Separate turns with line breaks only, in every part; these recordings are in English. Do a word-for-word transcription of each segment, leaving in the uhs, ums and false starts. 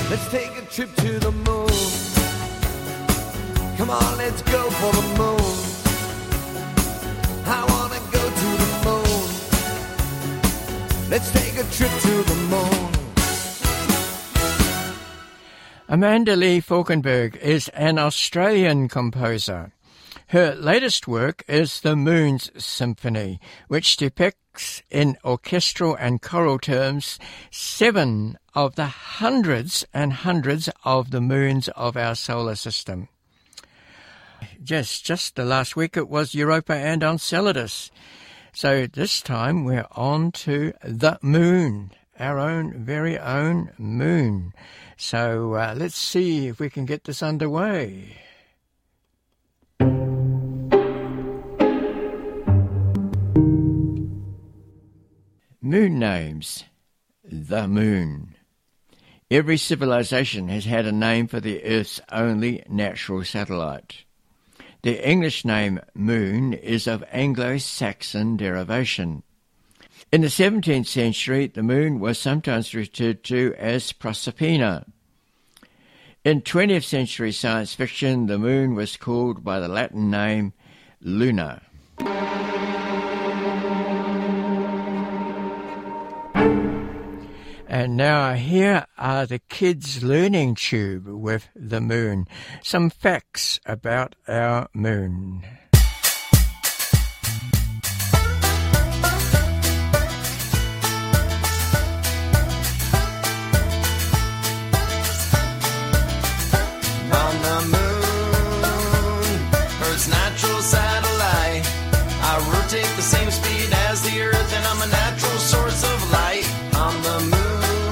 Let's take a trip to the moon. Come on, let's go for the moon. I wanna go to the moon. Let's take a trip to the moon.
Amanda Lee Falkenberg is an Australian composer. Her latest work is The Moon's Symphony, which depicts in orchestral and choral terms seven of the hundreds and hundreds of the moons of our solar system. Yes, just the last week it was Europa and Enceladus. So this time we're on to the moon, our own very own moon. So uh, let's see if we can get this underway. Moon names. The moon. Every civilization has had a name for the Earth's only natural satellite. The English name moon is of Anglo-Saxon derivation. In the seventeenth century, the moon was sometimes referred to as Proserpina. In twentieth century science fiction, the moon was called by the Latin name Luna. And now here are the kids' learning tube with the moon. Some facts about our moon.
On the moon, Earth's natural satellite, I rotate the same speed as the Earth, and I'm a natural source of light. On the moon,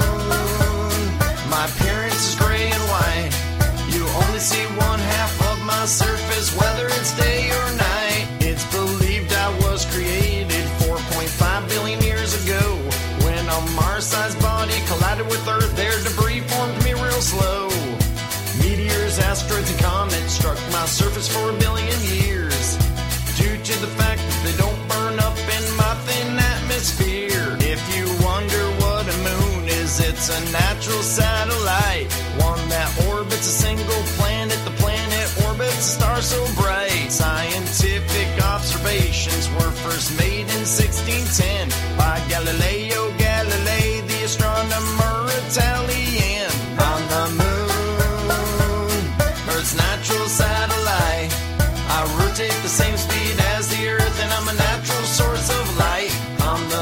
my appearance is gray and white. You only see one half of my surface, whether it's day or night. It's believed I was created four point five billion years ago. When a Mars-sized body collided with Earth, their debris formed me real slow. Meteors, asteroids, and comets struck my surface for a billion years, due to the fact that they don't burn up in my thin atmosphere. If you wonder what a moon is, it's a natural satellite, one that orbits a single planet. The planet orbits a star so bright. Scientific observations were first made in sixteen ten by Galileo Galilei, the astronomer Italian. On the moon, Earth's natural satellite, I rotate the same speed as the Earth, and I'm a natural source of light. On the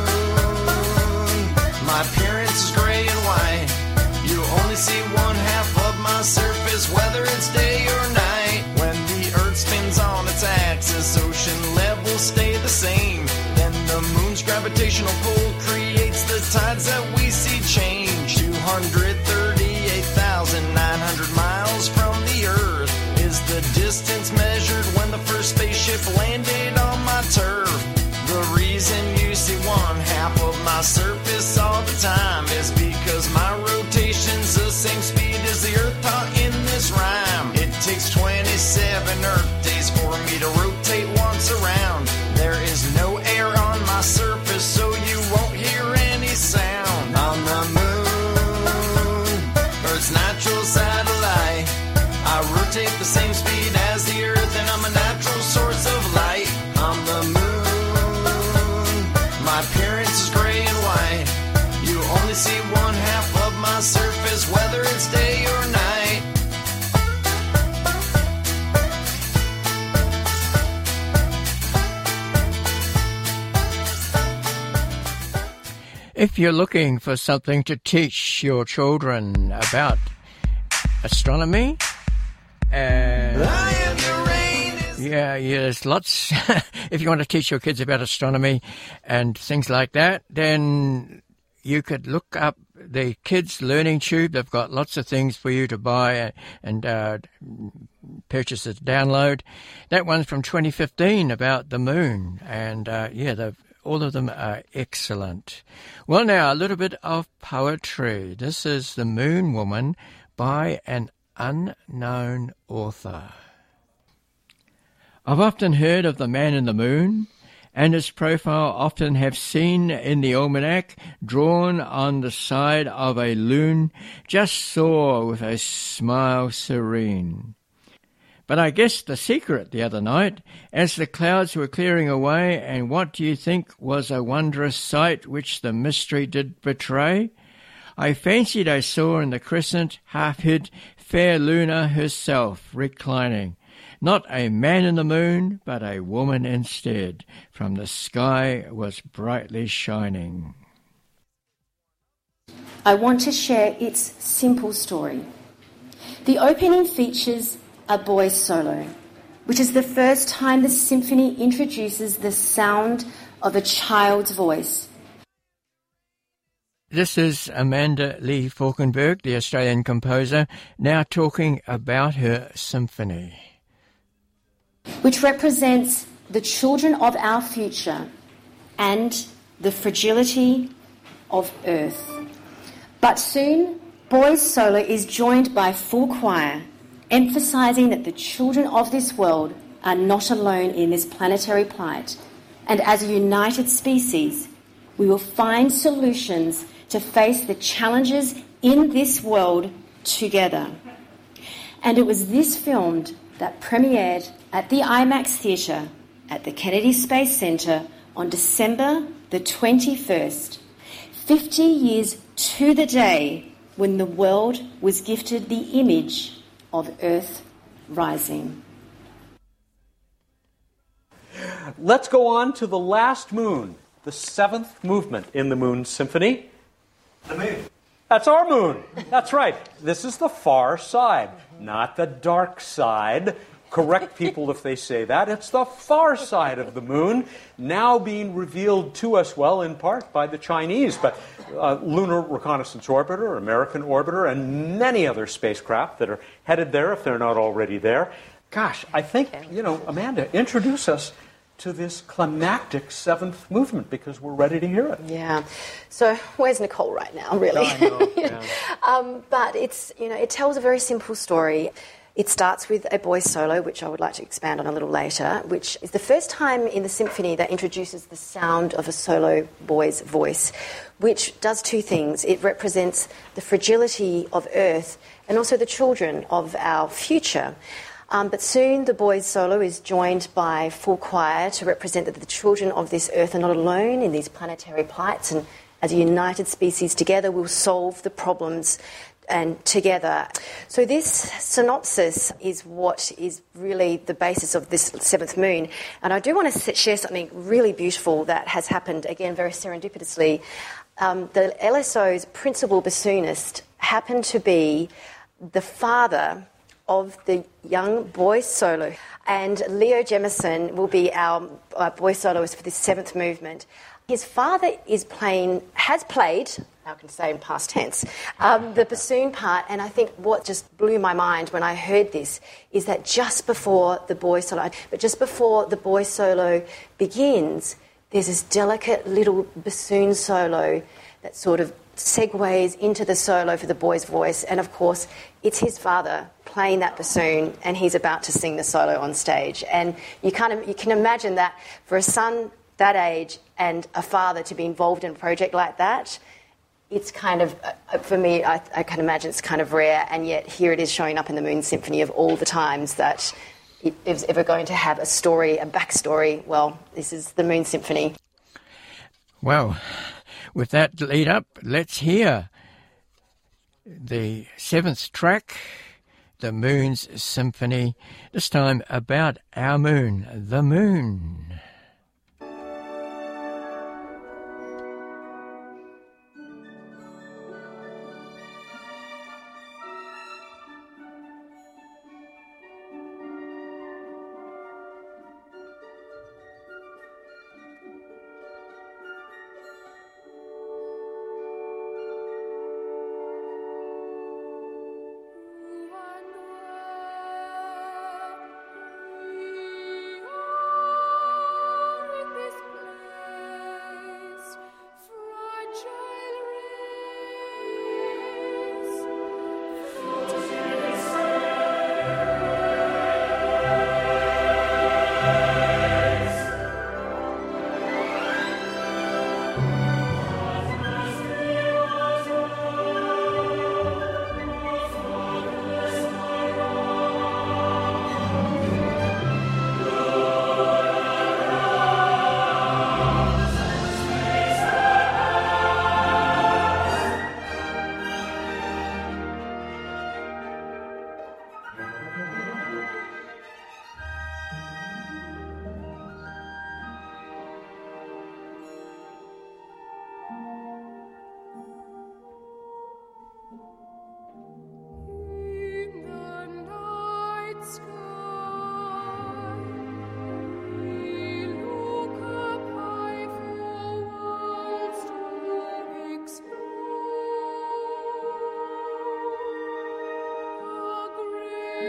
moon, my appearance is gray and white. You only see one half of my surface, whether it's day or night. When the Earth spins on its axis, ocean levels stay the same. Then the moon's gravitational pull creates the tides that we see change. two hundred thirty-eight thousand nine hundred miles from the Earth is the distance measured when the first spaceship landed on my turf. The reason you see one half of my surface all the time is because my rotation's the same speed as the Earth taught in this rhyme. It takes twenty-seven Earth days for me to rotate once around. There is no air on my surface, so you won't hear any sound. On the moon, Earth's natural satellite, I rotate the same speed as the Earth, and I'm a natural source of light. On the moon, my appearance is gray and white. You only see one half of my surface, whether it's day or night.
If you're looking for something to teach your children about astronomy, and yeah, yeah, there's lots. If you want to teach your kids about astronomy and things like that, then you could look up the Kids Learning Tube. They've got lots of things for you to buy and uh, purchase as download. That one's from twenty fifteen about the moon, and uh, yeah, they've all of them are excellent. Well, now, a little bit of poetry. This is The Moon Woman by an unknown author. I've often heard of the man in the moon and his profile often have seen in the almanac, drawn on the side of a loon, just soar with a smile serene. But I guessed the secret the other night, as the clouds were clearing away, and what do you think was a wondrous sight which the mystery did betray? I fancied I saw in the crescent, half-hid, fair Luna herself reclining, not a man in the moon, but a woman instead, from the sky was brightly shining.
I want to share its simple story. The opening features a boy's solo, which is the first time the symphony introduces the sound of a child's voice.
This is Amanda Lee Falkenberg, the Australian composer, now talking about her symphony,
which represents the children of our future and the fragility of Earth. But soon, boy's solo is joined by full choir, emphasising that the children of this world are not alone in this planetary plight, and as a united species, we will find solutions to face the challenges in this world together. And it was this film that premiered at the IMAX Theatre at the Kennedy Space Centre on December the twenty-first, fifty years to the day when the world was gifted the image of Earth rising.
Let's go on to the last moon, the seventh movement in the Moon Symphony.
The moon.
That's our moon. That's right. This is the far side, not the dark side. Correct people if they say that. It's the far side of the moon, now being revealed to us, well, in part by the Chinese, but uh, Lunar Reconnaissance Orbiter, American Orbiter, and many other spacecraft that are headed there if they're not already there. Gosh, I think, you know, Amanda, introduce us to this climactic seventh movement, because we're ready to hear it.
Yeah. So where's Nicole right now, really?
I know, yeah.
um, but it's, you know, it tells a very simple story. It starts with a boy's solo, which I would like to expand on a little later, which is the first time in the symphony that introduces the sound of a solo boy's voice, which does two things. It represents the fragility of Earth and also the children of our future. Um, but soon the boy's solo is joined by full choir to represent that the children of this Earth are not alone in these planetary plights, and as a united species together we'll solve the problems and together. So this synopsis is what is really the basis of this seventh moon. And I do want to share something really beautiful that has happened, again, very serendipitously. Um, the L S O's principal bassoonist happened to be the father of the young boy solo. And Leo Jemison will be our uh, boy soloist for this seventh movement. His father is playing, has played, I can say in past tense, um, the bassoon part, and I think what just blew my mind when I heard this is that just before the boy solo, but just before the boy solo begins, there's this delicate little bassoon solo that sort of segues into the solo for the boy's voice, and of course it's his father playing that bassoon, and he's about to sing the solo on stage. And you kind of you can imagine that for a son that age and a father to be involved in a project like that, it's kind of, uh, for me, I, I can imagine it's kind of rare, and yet here it is showing up in the Moon Symphony of all the times that it is ever going to have a story, a backstory. Well, this is the Moon Symphony.
Well, with that lead up, let's hear the seventh track, the Moon's Symphony, this time about our moon, the moon.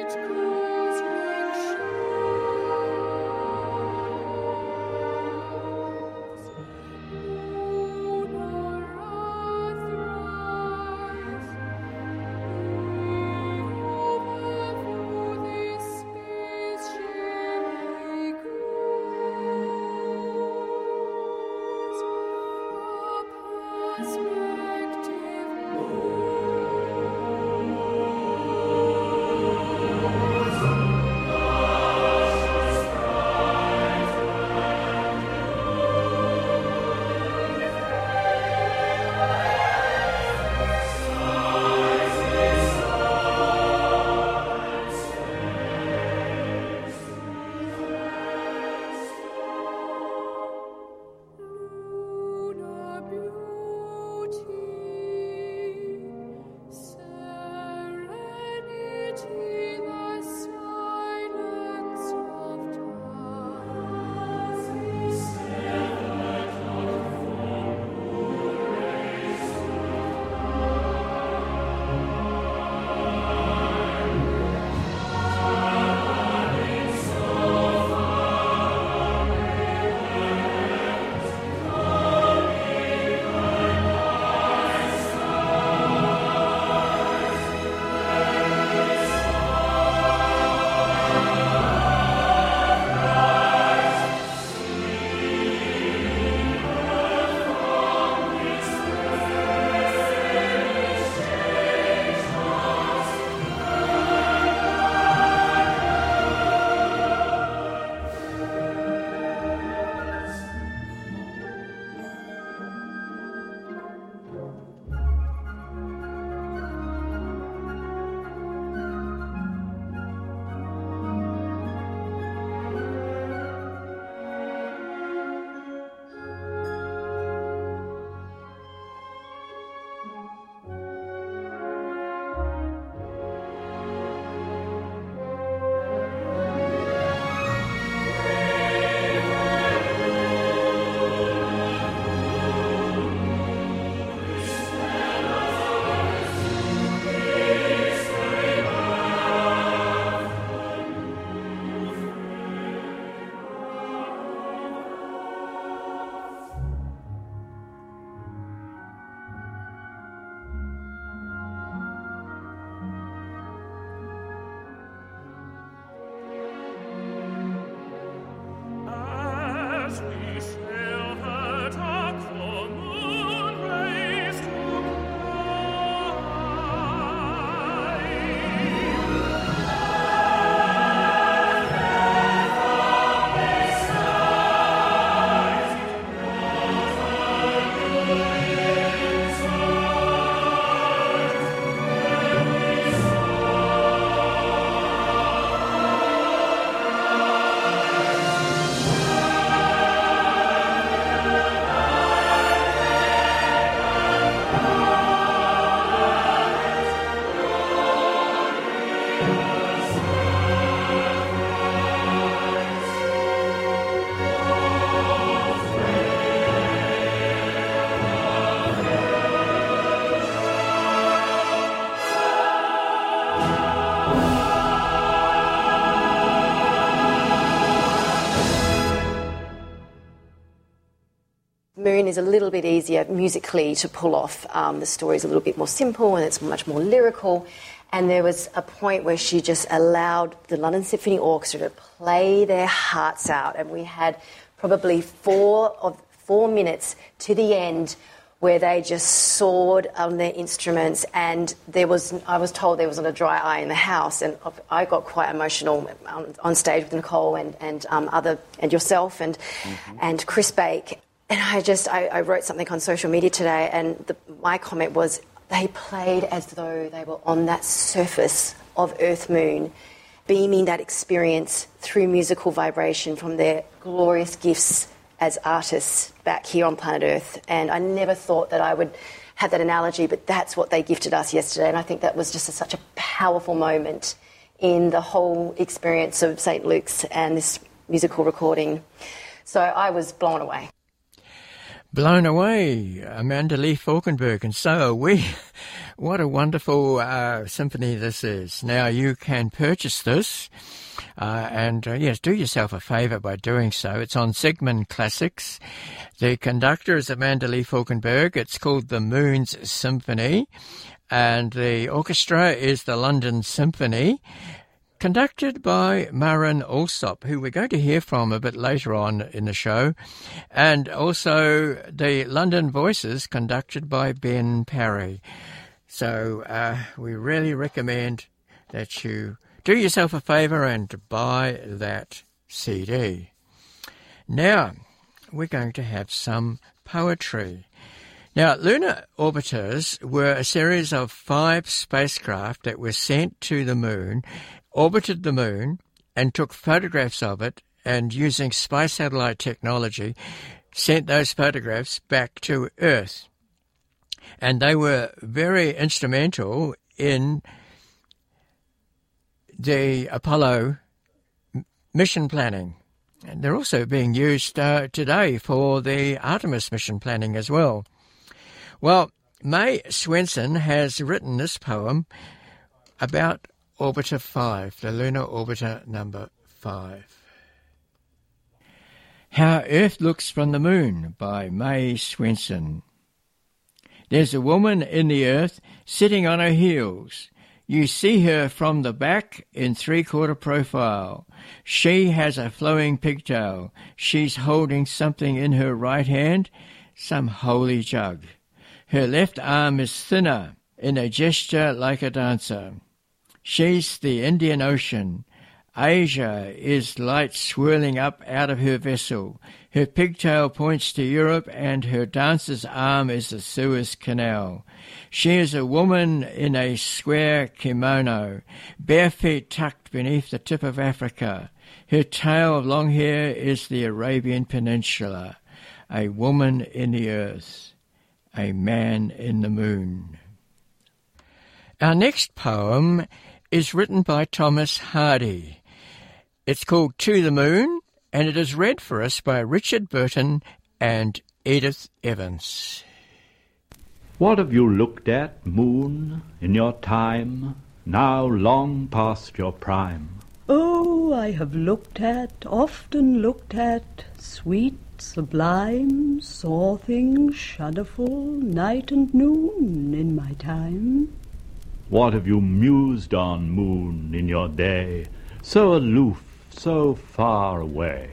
Moon is a little bit easier musically to pull off. Um, the story's a little bit more simple and it's much more lyrical. And there was a point where she just allowed the London Symphony Orchestra to play their hearts out, and we had probably four of four minutes to the end where they just soared on their instruments, and there was I was told there wasn't a dry eye in the house, and I got quite emotional on, on stage with Nicole and and um, other and yourself and mm-hmm. and Chris Bake, and I just I, I wrote something on social media today, and the, my comment was they played as though they were on that surface of Earth Moon, beaming that experience through musical vibration from their glorious gifts as artists back here on planet Earth. And I never thought that I would have that analogy, but that's what they gifted us yesterday. And I think that was just a, such a powerful moment in the whole experience of Saint Luke's and this musical recording. So I was blown away.
Blown away, Amanda Lee Falkenberg, and so are we. What a wonderful uh, symphony this is. Now, you can purchase this, uh, and uh, yes, do yourself a favour by doing so. It's on Sigmund Classics. The conductor is Amanda Lee Falkenberg. It's called the Moon's Symphony, and the orchestra is the London Symphony, conducted by Maren Alsop, who we're going to hear from a bit later on in the show, and also the London Voices, conducted by Ben Parry. So uh, we really recommend that you do yourself a favour and buy that C D. Now, we're going to have some poetry. Now, lunar orbiters were a series of five spacecraft that were sent to the moon, orbited the moon, and took photographs of it, and using space satellite technology, sent those photographs back to Earth. And they were very instrumental in the Apollo mission planning. And they're also being used uh, today for the Artemis mission planning as well. Well, May Swenson has written this poem about Orbiter five, the lunar orbiter number five. How Earth Looks from the Moon by May Swenson. There's a woman in the earth sitting on her heels. You see her from the back in three-quarter profile. She has a flowing pigtail. She's holding something in her right hand, some holy jug. Her left arm is thinner, in a gesture like a dancer. She's the Indian Ocean. Asia is light swirling up out of her vessel. Her pigtail points to Europe, and her dancer's arm is the Suez Canal. She is a woman in a square kimono, bare feet tucked beneath the tip of Africa. Her tail of long hair is the Arabian Peninsula. A woman in the earth, a man in the moon. Our next poem is written by Thomas Hardy. It's called To the Moon, and it is read for us by Richard Burton and Edith Evans.
What have you looked at, moon, in your time, now long past your prime?
Oh, I have looked at, often looked at, sweet, sublime, saw things shudderful, night and noon in my time.
What have you mused on, moon, in your day, so aloof, so far away?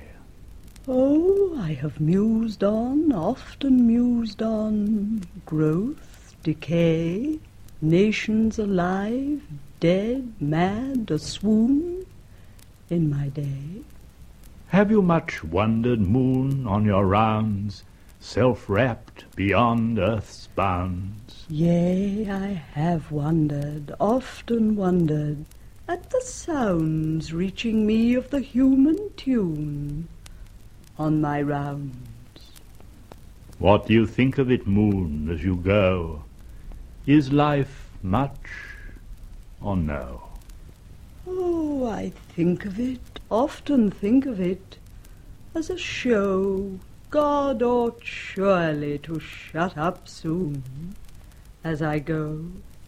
Oh, I have mused on, often mused on, growth, decay, nations alive, dead, mad, a-swoon, in my day.
Have you much wondered, moon, on your rounds, self-wrapped beyond earth's bounds?
Yea, I have wondered, often wondered, at the sounds reaching me of the human tune on my rounds.
What do you think of it, moon, as you go? Is life much or no?
Oh, I think of it, often think of it, as a show God ought surely to shut up soon as I go.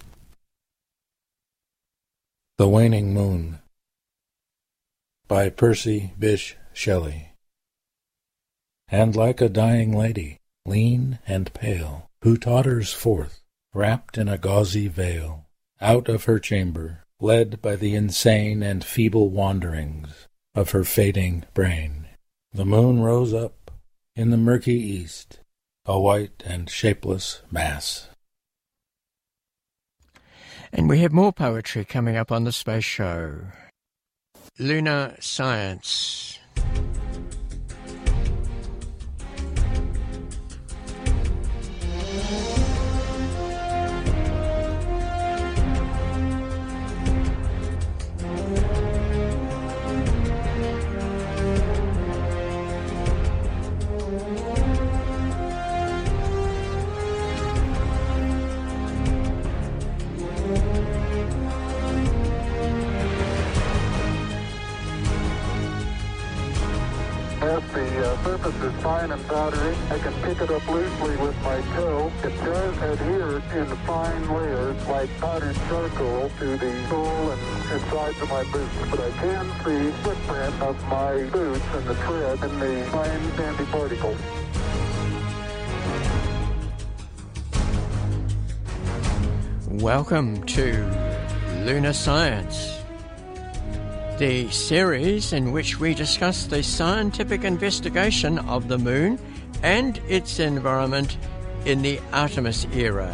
The Waning Moon by Percy Bysshe Shelley. And like a dying lady, lean and pale, who totters forth, wrapped in a gauzy veil, out of her chamber, led by the insane and feeble wanderings of her fading brain, the moon rose up in the murky east, a white and shapeless mass.
And we have more poetry coming up on the Space Show. Lunar Science.
Unless the uh, surface is fine and powdery, I can pick it up loosely with my toe. It does adhere in fine layers like powdered charcoal to the sole and insides of my boots, but I can see footprint of my boots and the tread in the fine sandy particles.
Welcome to Lunar Science, the series in which we discuss the scientific investigation of the moon and its environment in the Artemis era.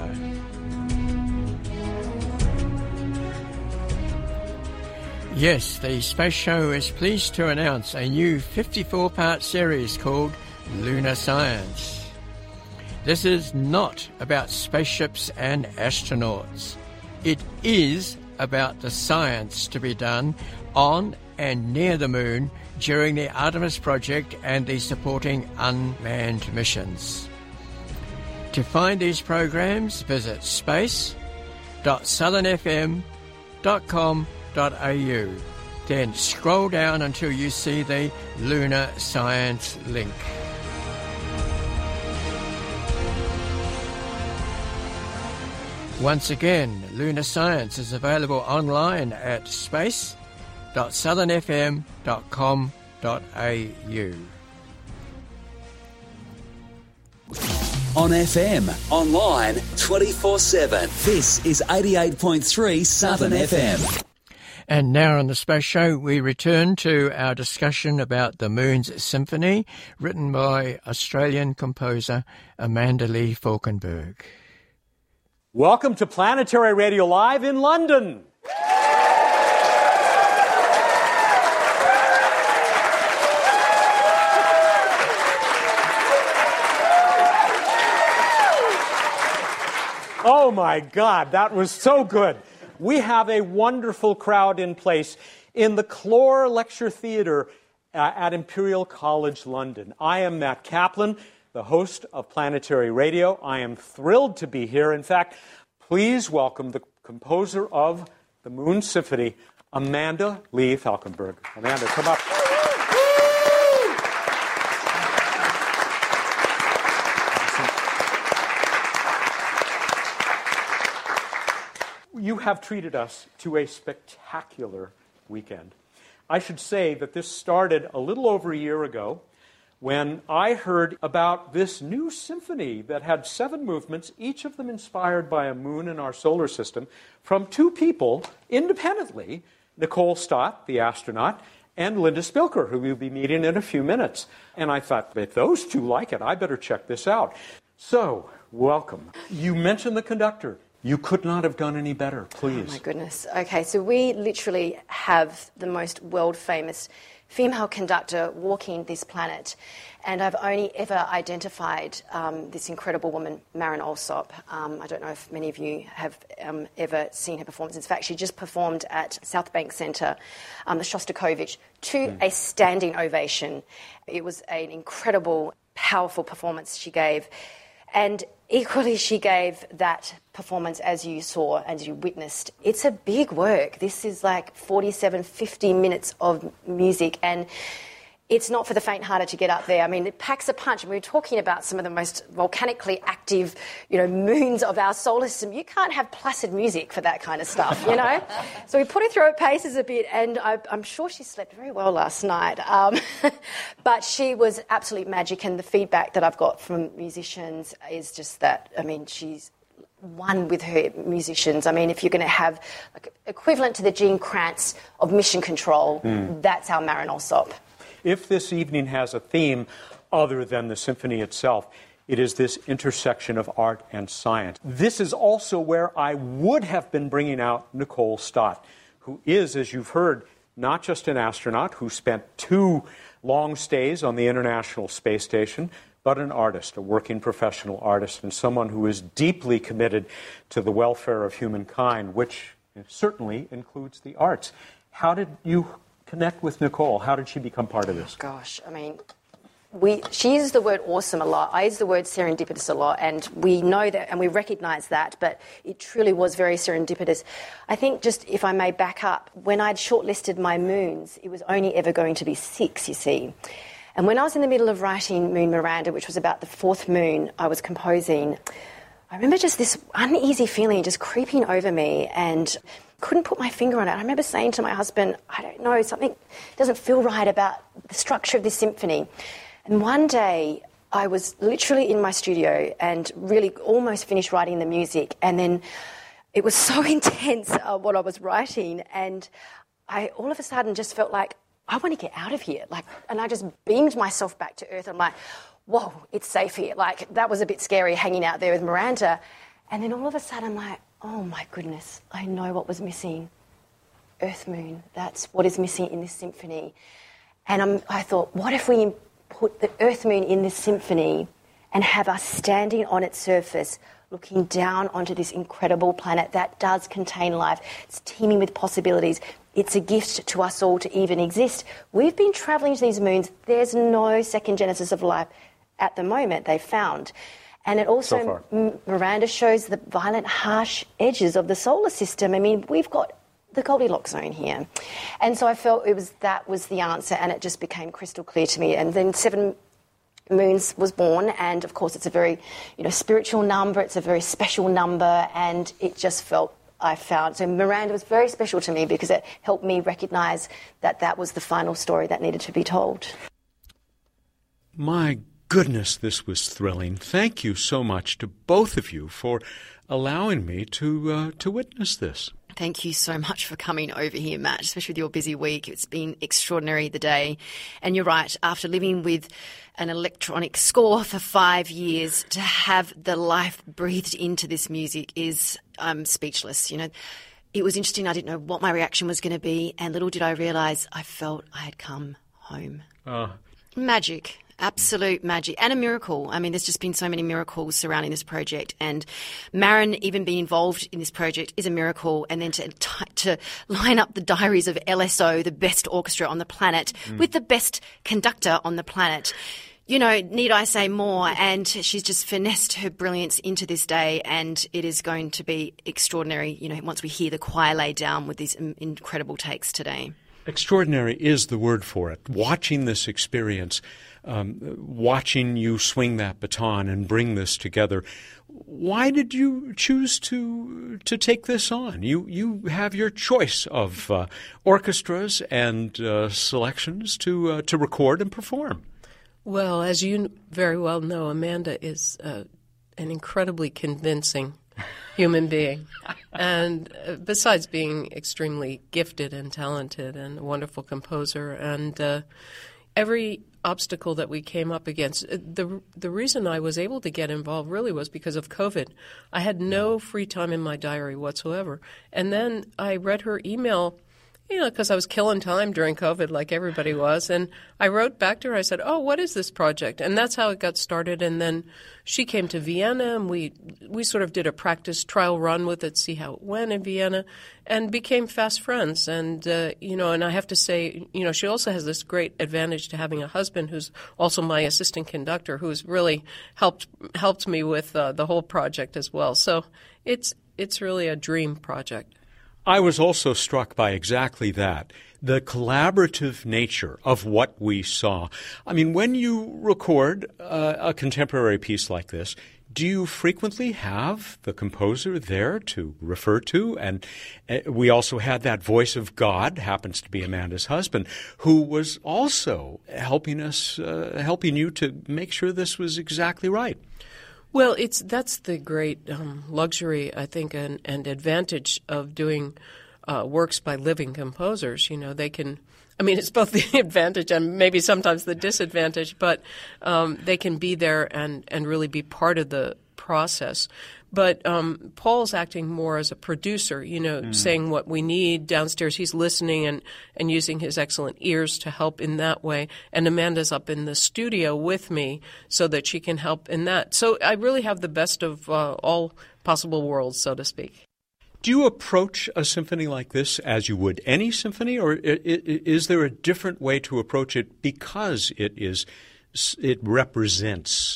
Yes, the Space Show is pleased to announce a new fifty-four part series called Lunar Science. This is not about spaceships and astronauts. It is about the science to be done on and near the moon during the Artemis project and the supporting unmanned missions. To find these programs, visit space dot southern f m dot com dot a u. Then scroll down until you see the Lunar Science link. Once again, Lunar Science is available online at space dot southern f m dot com dot a u.
On F M, online, twenty-four seven. This is eighty-eight point three Southern F M.
And now on the Space Show, we return to our discussion about the Moon's Symphony, written by Australian composer Amanda Lee Falkenberg.
Welcome to Planetary Radio Live in London. Oh my God, that was so good. We have a wonderful crowd in place in the Clore Lecture Theatre uh, at Imperial College London. I am Matt Kaplan, the host of Planetary Radio. I am thrilled to be here. In fact, please welcome the composer of the Moon Symphony, Amanda Lee Falkenberg. Amanda, come up. You have treated us to a spectacular weekend. I should say that this started a little over a year ago when I heard about this new symphony that had seven movements, each of them inspired by a moon in our solar system, from two people independently, Nicole Stott, the astronaut, and Linda Spilker, who we'll be meeting in a few minutes. And I thought, if those two like it, I better check this out. So, welcome. You mentioned the conductor. You could not have done any better, please.
Oh, my goodness. Okay, so we literally have the most world-famous female conductor walking this planet. And I've only ever identified um, this incredible woman, Marin Alsop. Um, I don't know if many of you have um, ever seen her performance. In fact, she just performed at South Bank Centre, um, the Shostakovich, to mm. a standing ovation. It was an incredible, powerful performance she gave. And equally, she gave that performance, as you saw, as you witnessed. It's a big work. This is like forty-seven, fifty minutes of music, and it's not for the faint-hearted to get up there. I mean, it packs a punch. And we were talking about some of the most volcanically active, you know, moons of our solar system. You can't have placid music for that kind of stuff, you know? So we put her through her paces a bit, and I, I'm sure she slept very well last night. Um, but she was absolute magic, and the feedback that I've got from musicians is just that, I mean, she's one with her musicians. I mean, if you're going to have like, equivalent to the Gene Kranz of Mission Control, mm. that's our Marin Alsop.
If this evening has a theme other than the symphony itself, it is this intersection of art and science. This is also where I would have been bringing out Nicole Stott, who is, as you've heard, not just an astronaut who spent two long stays on the International Space Station, but an artist, a working professional artist, and someone who is deeply committed to the welfare of humankind, which certainly includes the arts. How did you connect with Nicole? How did she become part of this?
Gosh, I mean, we she uses the word awesome a lot. I use the word serendipitous a lot, and we know that and we recognise that, but it truly was very serendipitous. I think, just if I may back up, when I'd shortlisted my moons, it was only ever going to be six, you see. And when I was in the middle of writing Moon Miranda, which was about the fourth moon I was composing, I remember just this uneasy feeling just creeping over me and couldn't put my finger on it. I remember saying to my husband, I don't know, something doesn't feel right about the structure of this symphony. And one day I was literally in my studio and really almost finished writing the music, and then it was so intense uh, what I was writing, and I all of a sudden just felt like, I want to get out of here. Like, and I just beamed myself back to earth. I'm like, whoa, it's safe here. Like, that was a bit scary hanging out there with Miranda. And then all of a sudden I'm like, oh my goodness, I know what was missing. Earth Moon, that's what is missing in this symphony. And I'm, I thought, what if we put the Earth Moon in this symphony and have us standing on its surface looking down onto this incredible planet that does contain life. It's teeming with possibilities. It's a gift to us all to even exist. We've been travelling to these moons. There's no second genesis of life at the moment they've found. And it also,
so
M- Miranda shows the violent, harsh edges of the solar system. I mean, we've got the Goldilocks zone here. And so I felt it was that was the answer, and it just became crystal clear to me. And then Seven Moons was born, and of course it's a very, you know, spiritual number, it's a very special number, and it just felt, I found, so Miranda was very special to me because it helped me recognise that that was the final story that needed to be told.
My goodness, this was thrilling. Thank you so much to both of you for allowing me to uh, to witness this.
Thank you so much for coming over here, Matt, especially with your busy week. It's been extraordinary, the day. And you're right, after living with an electronic score for five years, to have the life breathed into this music is, I'm speechless. You know, it was interesting. I didn't know what my reaction was going to be. And little did I realise I felt I had come home.
Uh.
Magic. Absolute magic and a miracle. I mean, there's just been so many miracles surrounding this project, and Marin even being involved in this project is a miracle. And then to to line up the diaries of L S O, the best orchestra on the planet, mm. with the best conductor on the planet. You know, need I say more? And she's just finessed her brilliance into this day, and it is going to be extraordinary, you know, once we hear the choir lay down with these incredible takes today.
Extraordinary is the word for it. Watching this experience, um, watching you swing that baton and bring this together. Why did you choose to to take this on? You you have your choice of uh, orchestras and uh, selections to uh, to record and perform.
Well, as you very well know, Amanda is uh, an incredibly convincing human being. And uh, besides being extremely gifted and talented and a wonderful composer, and uh, every obstacle that we came up against, the the reason I was able to get involved really was because of COVID. I had no free time in my diary whatsoever. And then I read her email, you know, because I was killing time during COVID like everybody was. And I wrote back to her. I said, oh, what is this project? And that's how it got started. And then she came to Vienna, and we we sort of did a practice trial run with it, see how it went in Vienna, and became fast friends. And, uh, you know, and I have to say, you know, she also has this great advantage to having a husband who's also my assistant conductor, who's really helped helped me with uh, the whole project as well. So it's it's really a dream project.
I was also struck by exactly that, the collaborative nature of what we saw. I mean, when you record uh, a contemporary piece like this, do you frequently have the composer there to refer to? And uh, we also had that voice of God, happens to be Amanda's husband, who was also helping us, uh, helping you to make sure this was exactly right.
Well, it's that's the great um, luxury, I think, and, and advantage of doing uh, works by living composers. You know, they can – I mean, it's both the advantage and maybe sometimes the disadvantage, but um, they can be there and, and really be part of the process. But um, Paul's acting more as a producer, you know, mm. saying what we need downstairs. He's listening and, and using his excellent ears to help in that way. And Amanda's up in the studio with me so that she can help in that. So I really have the best of uh, all possible worlds, so to speak.
Do you approach a symphony like this as you would any symphony, or is there a different way to approach it because it is it represents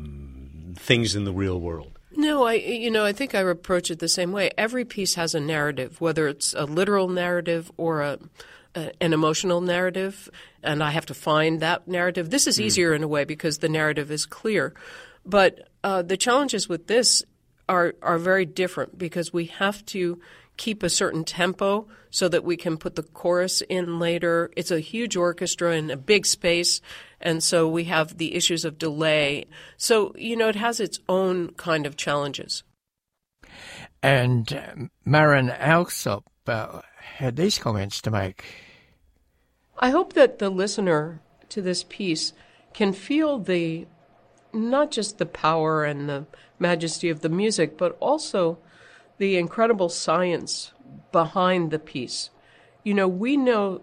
um, things in the real world?
No, I you know I think I approach it the same way. Every piece has a narrative, whether it's a literal narrative or a a, an emotional narrative, and I have to find that narrative. This is easier in a way because the narrative is clear. But uh, the challenges with this are are very different because we have to keep a certain tempo so that we can put the chorus in later. It's a huge orchestra in a big space, and so we have the issues of delay. So, you know, it has its own kind of challenges.
And uh, Maren Alsop uh, had these comments to make.
I hope that the listener to this piece can feel the not just the power and the majesty of the music, but also the incredible science behind the piece. You know, we know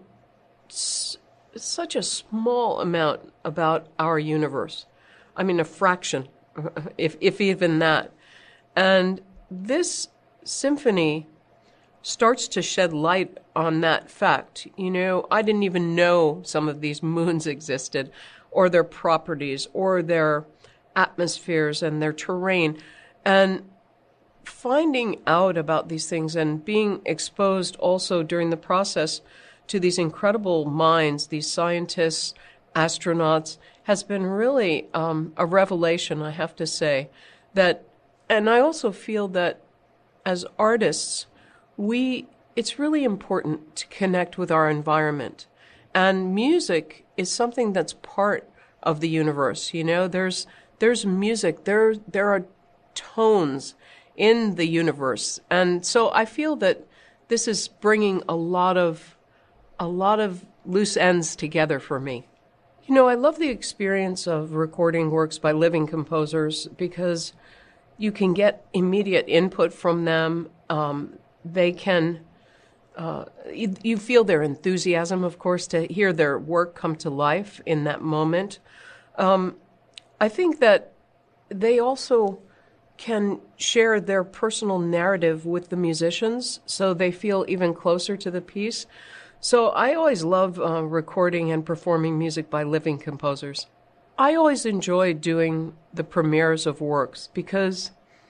s- such a small amount about our universe. I mean, a fraction, if if even that. And this symphony starts to shed light on that fact. You know, I didn't even know some of these moons existed, or their properties, or their atmospheres and their terrain. And finding out about these things and being exposed also during the process to these incredible minds, these scientists, astronauts, has been really um, a revelation, I have to say. That, and I also feel that as artists, we it's really important to connect with our environment. And music is something that's part of the universe. You know, there's there's music, there there are tones in the universe. And so I feel that this is bringing a lot of a lot of loose ends together for me. You know, I love the experience of recording works by living composers because you can get immediate input from them. Um, they can, uh, you, you feel their enthusiasm, of course, to hear their work come to life in that moment. Um, I think that they also can share their personal narrative with the musicians, so they feel even closer to the piece. So I always love uh, recording and performing music by living composers. I always enjoy doing the premieres of works because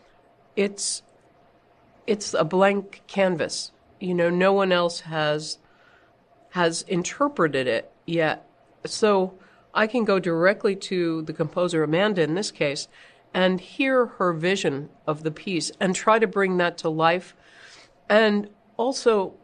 it's it's a blank canvas. You know, no one else has has interpreted it yet. So I can go directly to the composer, Amanda in this case, and hear her vision of the piece and try to bring that to life. And also,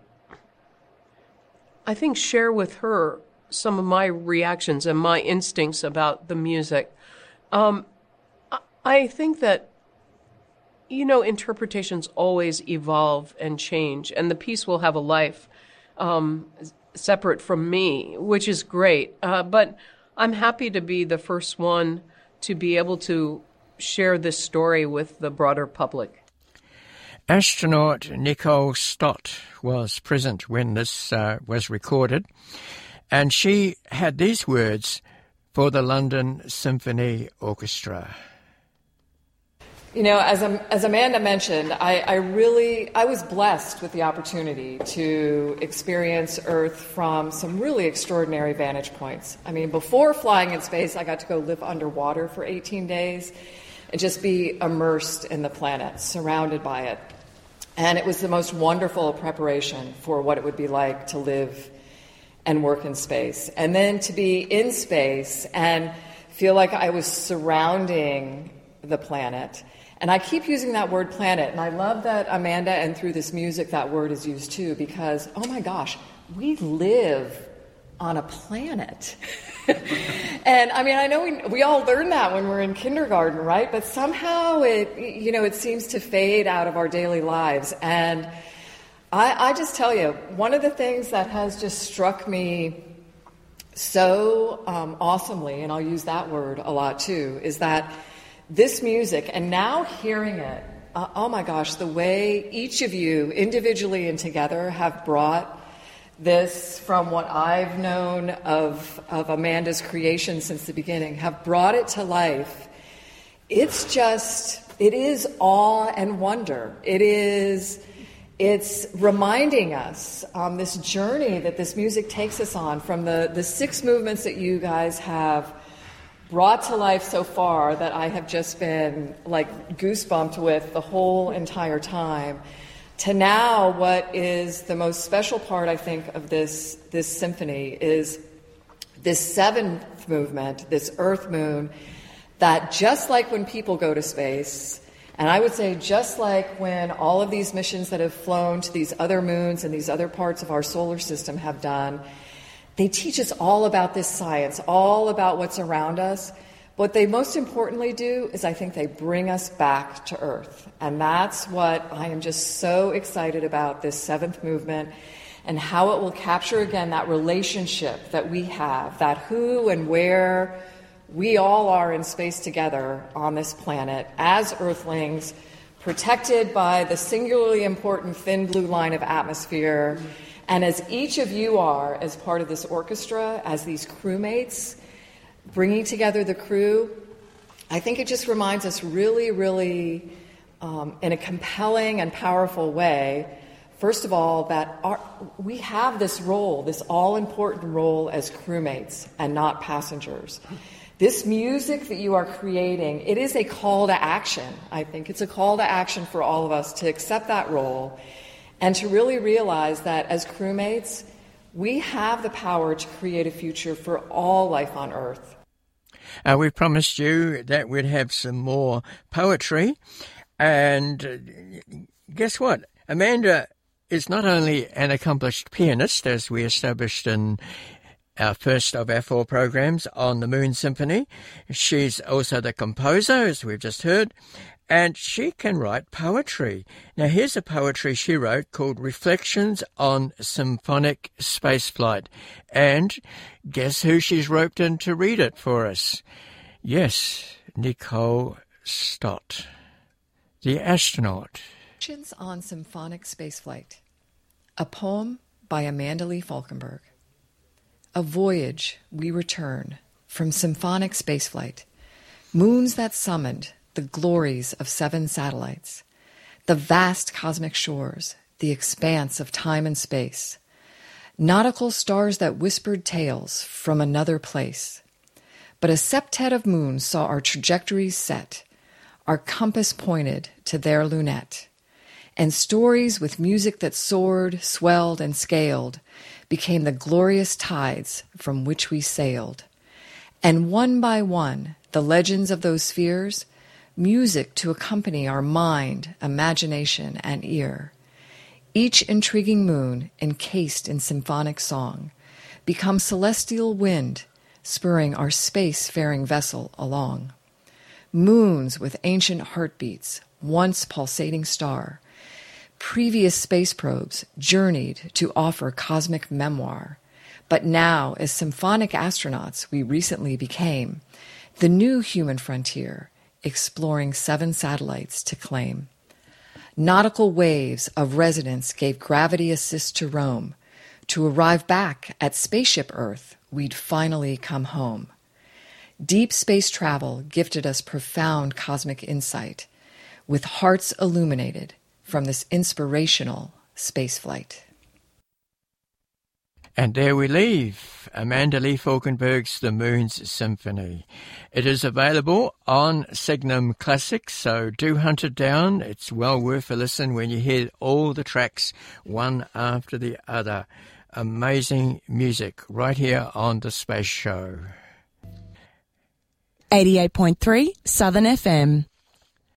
I think, share with her some of my reactions and my instincts about the music. Um, I think that, you know, interpretations always evolve and change, and the piece will have a life um, separate from me, which is great. Uh, but I'm happy to be the first one to be able to share this story with the broader public.
Astronaut Nicole Stott was present when this uh, was recorded, and she had these words for the London Symphony Orchestra.
You know, as as Amanda mentioned, I, I really, I was blessed with the opportunity to experience Earth from some really extraordinary vantage points. I mean, before flying in space, I got to go live underwater for eighteen days and just be immersed in the planet, surrounded by it. And it was the most wonderful preparation for what it would be like to live and work in space. And then to be in space and feel like I was surrounding the planet. And I keep using that word planet, and I love that, Amanda, and through this music that word is used too, because, oh my gosh, we live on a planet. And I mean, I know we, we all learn that when we're in kindergarten, right? But somehow it, you know, it seems to fade out of our daily lives. And I, I just tell you, one of the things that has just struck me so um, awesomely, and I'll use that word a lot too, is that this music, and now hearing it, uh, oh my gosh, the way each of you individually and together have brought this from what I've known of, of Amanda's creation since the beginning, have brought it to life. It's just, it is awe and wonder. It is, it's reminding us um, this journey that this music takes us on, from the, the six movements that you guys have brought to life so far, that I have just been like goosebumped with the whole entire time. to now what is the most special part, I think, of this, this symphony is this seventh movement, this Earth Moon, that just like when people go to space, and I would say just like when all of these missions that have flown to these other moons and these other parts of our solar system have done, they teach us all about this science, all about what's around us. What they most importantly do is I think they bring us back to Earth. And that's what I am just so excited about, this seventh movement, and how it will capture again that relationship that we have, that who and where we all are in space together on this planet as Earthlings, protected by the singularly important thin blue line of atmosphere. And as each of you are, as part of this orchestra, as these crewmates, bringing together the crew, I think it just reminds us really, really, um, in a compelling and powerful way, first of all, that our, we have this role, this all-important role as crewmates and not passengers. This music that you are creating, it is a call to action. I think it's a call to action for all of us to accept that role and to really realize that as crewmates, we have the power to create a future for all life on Earth.
Uh, we promised you that we'd have some more poetry. And uh, guess what? Amanda is not only an accomplished pianist, as we established in our first of our four programs on the Moon Symphony. She's also the composer, as we've just heard, and she can write poetry. Now, here's a poetry she wrote called Reflections on Symphonic Spaceflight. And guess who she's roped in to read it for us? Yes, Nicole Stott, the astronaut.
Reflections on Symphonic Spaceflight. A poem by Amanda Lee Falkenberg. A voyage we return from symphonic spaceflight, moons that summoned the glories of seven satellites, the vast cosmic shores, the expanse of time and space, nautical stars that whispered tales from another place. But a septet of moons saw our trajectories set, our compass pointed to their lunette, and stories with music that soared, swelled, and scaled became the glorious tides from which we sailed. And one by one, the legends of those spheres, music to accompany our mind, imagination, and ear. Each intriguing moon, encased in symphonic song, becomes celestial wind, spurring our space-faring vessel along. Moons with ancient heartbeats, once pulsating star, previous space probes journeyed to offer cosmic memoir. But now, as symphonic astronauts we recently became, the new human frontier, exploring seven satellites to claim. Nautical waves of resonance gave gravity assist to roam. To arrive back at Spaceship Earth, we'd finally come home. Deep space travel gifted us profound cosmic insight, with hearts illuminated from this inspirational spaceflight.
And there we leave Amanda Lee Falkenberg's The Moon's Symphony. It is available on Signum Classics, so do hunt it down. It's well worth a listen when you hear all the tracks one after the other. Amazing music right here on The Space Show.
eighty-eight point three Southern F M.